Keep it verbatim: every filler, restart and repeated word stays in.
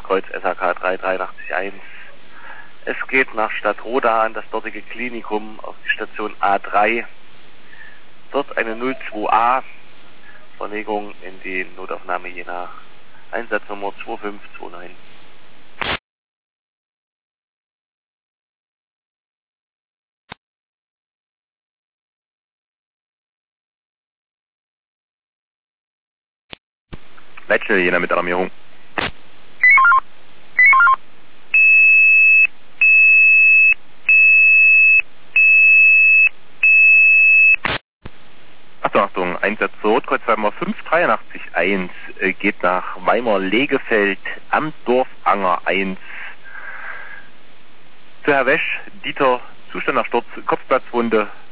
Notkreuz S H K drei drei acht eins. Es geht nach Stadtroda an das dortige Klinikum auf die Station A drei. Dort eine null zwei A, Verlegung in die Notaufnahme Jena. Einsatznummer zwei fünf zwei neun. Leitstelle Jena mit Alarmierung. Achtung, Achtung, Einsatz zur Notkreuz Weimar fünf drei acht eins äh, geht nach Weimar-Legefeld am Dorfanger eins. Für Herr Wesch, Dieter, Zustand nach Sturz, Kopfplatzwunde,